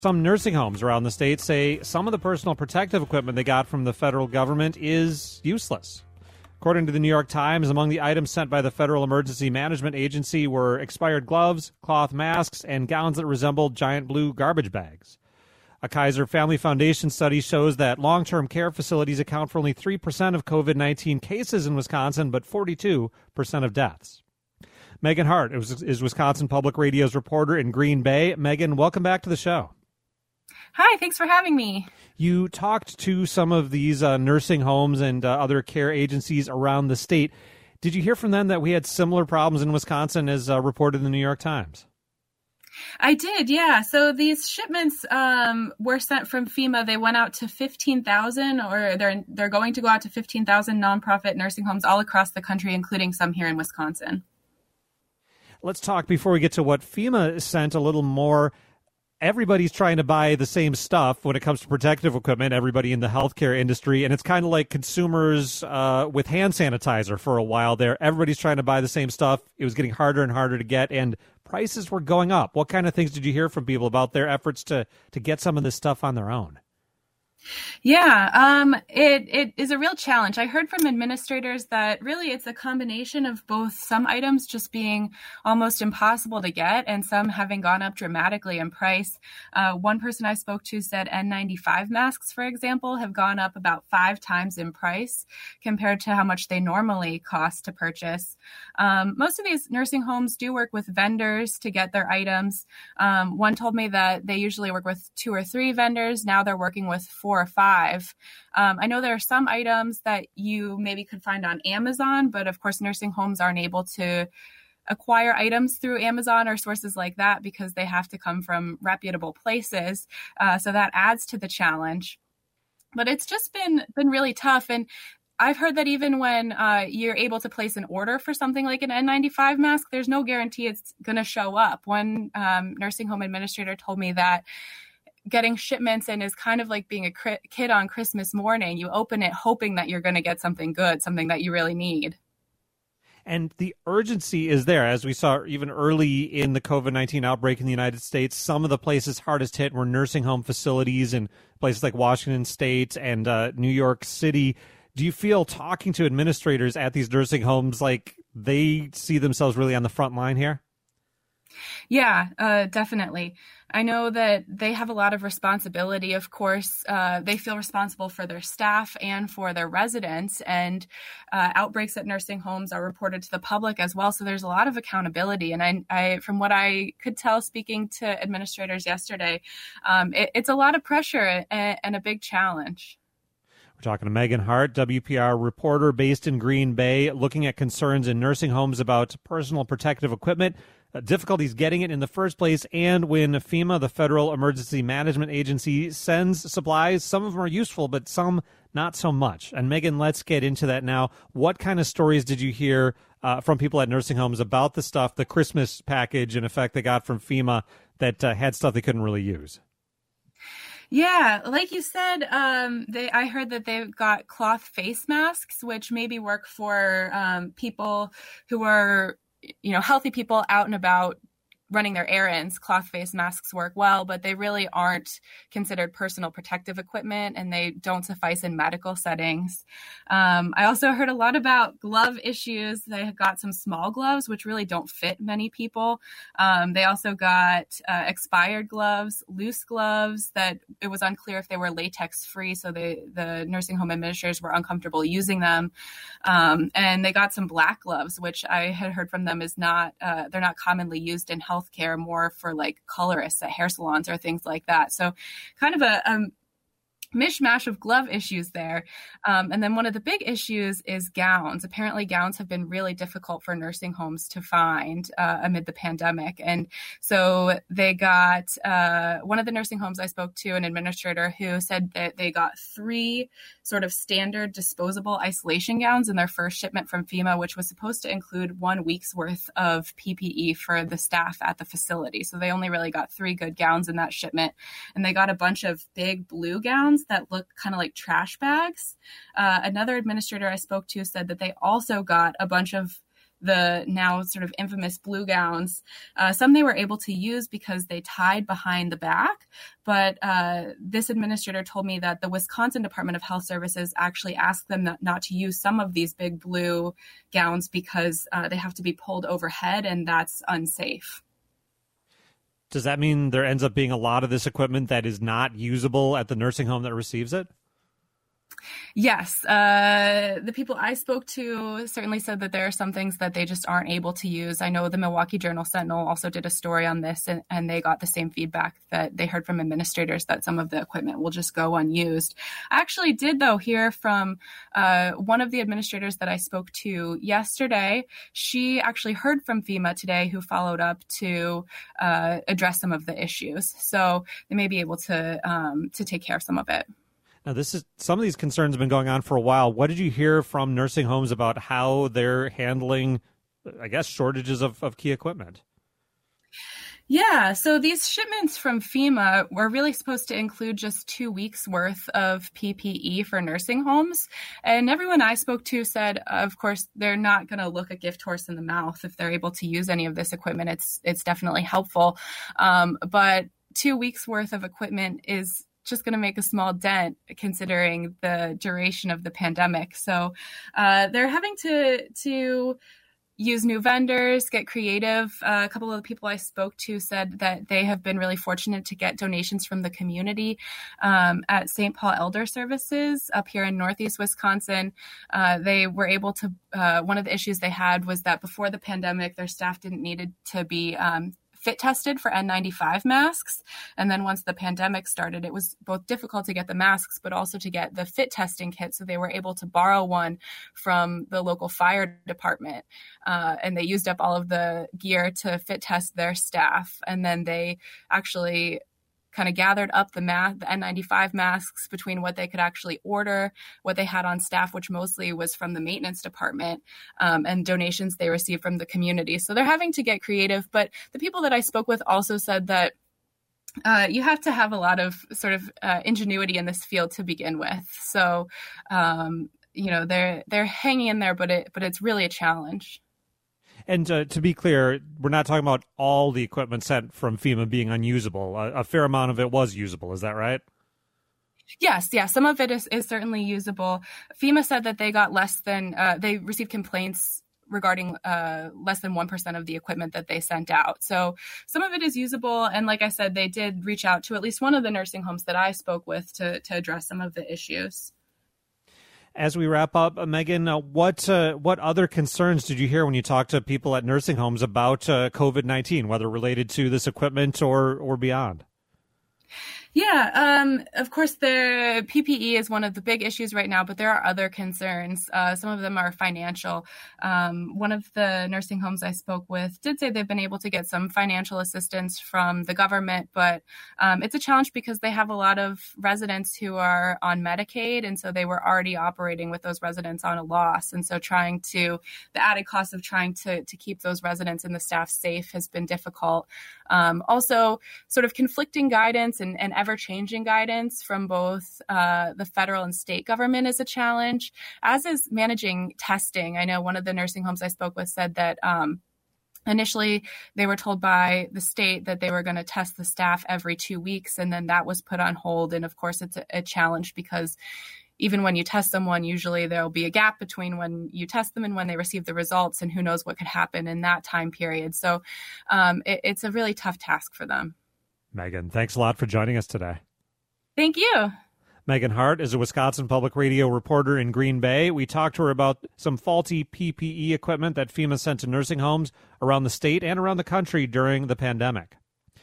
Some nursing homes around the state say some of the personal protective equipment they got from the federal government is useless. According to the New York Times, among the items sent by the Federal Emergency Management Agency were expired gloves, cloth masks, and gowns that resembled giant blue garbage bags. A Kaiser Family Foundation study shows that long-term care facilities account for only 3% of COVID-19 cases in Wisconsin, but 42% of deaths. Megan Hart is Wisconsin Public Radio's reporter in Green Bay. Megan, welcome back to the show. Hi, thanks for having me. You talked to some of these nursing homes and other care agencies around the state. Did you hear from them that we had similar problems in Wisconsin as reported in the New York Times? I did, yeah. So these shipments were sent from FEMA. They went out to 15,000, or they're going to go out to 15,000 nonprofit nursing homes all across the country, including some here in Wisconsin. Let's talk, before we get to what FEMA sent, a little more. Everybody's trying to buy the same stuff when it comes to protective equipment, everybody in the healthcare industry. And it's kind of like consumers with hand sanitizer for a while there. Everybody's trying to buy the same stuff. It was getting harder and harder to get, and prices were going up. What kind of things did you hear from people about their efforts to get some of this stuff on their own? Yeah, it is a real challenge. I heard from administrators that really it's a combination of both some items just being almost impossible to get and some having gone up dramatically in price. One person I spoke to said N95 masks, for example, have gone up about 5 times in price compared to how much they normally cost to purchase. Most of these nursing homes do work with vendors to get their items. One told me that they usually work with 2 or 3 vendors. Now they're working with 4 or 5. I know there are some items that you maybe could find on Amazon, but of course, nursing homes aren't able to acquire items through Amazon or sources like that because they have to come from reputable places. So that adds to the challenge. But it's just been really tough. And I've heard that even when you're able to place an order for something like an N95 mask, there's no guarantee it's going to show up. One nursing home administrator told me that getting shipments in is kind of like being a kid on Christmas morning. You open it hoping that you're going to get something good, something that you really need. And the urgency is there. As we saw even early in the COVID-19 outbreak in the United States, some of the places hardest hit were nursing home facilities in places like Washington State and New York City. Do you feel, talking to administrators at these nursing homes, like they see themselves really on the front line here? Yeah, definitely. I know that they have a lot of responsibility. Of course, they feel responsible for their staff and for their residents, and outbreaks at nursing homes are reported to the public as well. So there's a lot of accountability. And I from what I could tell speaking to administrators yesterday, it's a lot of pressure and a big challenge. We're talking to Megan Hart, WPR reporter based in Green Bay, looking at concerns in nursing homes about personal protective equipment, difficulties getting it in the first place, and when FEMA, the Federal Emergency Management Agency, sends supplies. Some of them are useful, but some not so much. And Megan, let's get into that now. What kind of stories did you hear from people at nursing homes about the stuff, the Christmas package, in effect, they got from FEMA that had stuff they couldn't really use? Yeah, like you said, I heard that they've got cloth face masks, which maybe work for people who are, healthy people out and about running their errands. Cloth face masks work well, but they really aren't considered personal protective equipment, and they don't suffice in medical settings. I also heard a lot about glove issues. They got some small gloves, which really don't fit many people. They also got expired gloves, loose gloves that it was unclear if they were latex free, so the nursing home administrators were uncomfortable using them. And they got some black gloves, which I had heard from them is they're not commonly used in healthcare, more for like colorists at hair salons or things like that. So kind of a mishmash of glove issues there. And then one of the big issues is gowns. Apparently gowns have been really difficult for nursing homes to find amid the pandemic. And so they got one of the nursing homes I spoke to, an administrator who said that they got 3 sort of standard disposable isolation gowns in their first shipment from FEMA, which was supposed to include 1 week's worth of PPE for the staff at the facility. So they only really got 3 good gowns in that shipment. And they got a bunch of big blue gowns that look kind of like trash bags. Another administrator I spoke to said that they also got a bunch of the now sort of infamous blue gowns. Some they were able to use because they tied behind the back. But this administrator told me that the Wisconsin Department of Health Services actually asked them not to use some of these big blue gowns because they have to be pulled overhead, and that's unsafe. Does that mean there ends up being a lot of this equipment that is not usable at the nursing home that receives it? Yes. The people I spoke to certainly said that there are some things that they just aren't able to use. I know the Milwaukee Journal-Sentinel also did a story on this, and they got the same feedback that they heard from administrators that some of the equipment will just go unused. I actually did, though, hear from one of the administrators that I spoke to yesterday. She actually heard from FEMA today, who followed up to address some of the issues. So they may be able to take care of some of it. Now, some of these concerns have been going on for a while. What did you hear from nursing homes about how they're handling, I guess, shortages of key equipment? Yeah, so these shipments from FEMA were really supposed to include just 2 weeks worth of PPE for nursing homes. And everyone I spoke to said, of course, they're not going to look a gift horse in the mouth if they're able to use any of this equipment. It's definitely helpful. But 2 weeks worth of equipment is just going to make a small dent considering the duration of the pandemic. So they're having to use new vendors, get creative. A couple of the people I spoke to said that they have been really fortunate to get donations from the community at St. Paul Elder Services up here in Northeast Wisconsin. They were able to, one of the issues they had was that before the pandemic, their staff didn't need to be fit tested for N95 masks. And then once the pandemic started, it was both difficult to get the masks, but also to get the fit testing kit. So they were able to borrow one from the local fire department. And they used up all of the gear to fit test their staff. And then they actually kind of gathered up the N95 masks between what they could actually order, what they had on staff, which mostly was from the maintenance department, and donations they received from the community. So they're having to get creative. But the people that I spoke with also said that you have to have a lot of sort of ingenuity in this field to begin with. So, they're hanging in there, but it's really a challenge. And to be clear, we're not talking about all the equipment sent from FEMA being unusable. A fair amount of it was usable. Is that right? Yes. Some of it is certainly usable. FEMA said that they got they received complaints regarding less than 1% of the equipment that they sent out. So some of it is usable. And like I said, they did reach out to at least one of the nursing homes that I spoke with to address some of the issues. As we wrap up, Megan, what other concerns did you hear when you talked to people at nursing homes about COVID-19, whether related to this equipment or beyond? Yeah, of course, the PPE is one of the big issues right now, but there are other concerns. Some of them are financial. One of the nursing homes I spoke with did say they've been able to get some financial assistance from the government, but it's a challenge because they have a lot of residents who are on Medicaid, and so they were already operating with those residents on a loss. And so the added cost of trying to keep those residents and the staff safe has been difficult. Also, sort of conflicting guidance and ever-changing guidance from both the federal and state government is a challenge, as is managing testing. I know one of the nursing homes I spoke with said that initially they were told by the state that they were going to test the staff every 2 weeks, and then that was put on hold. And of course, it's a challenge because even when you test someone, usually there'll be a gap between when you test them and when they receive the results, and who knows what could happen in that time period. So it's a really tough task for them. Megan, thanks a lot for joining us today. Thank you. Megan Hart is a Wisconsin Public Radio reporter in Green Bay. We talked to her about some faulty PPE equipment that FEMA sent to nursing homes around the state and around the country during the pandemic.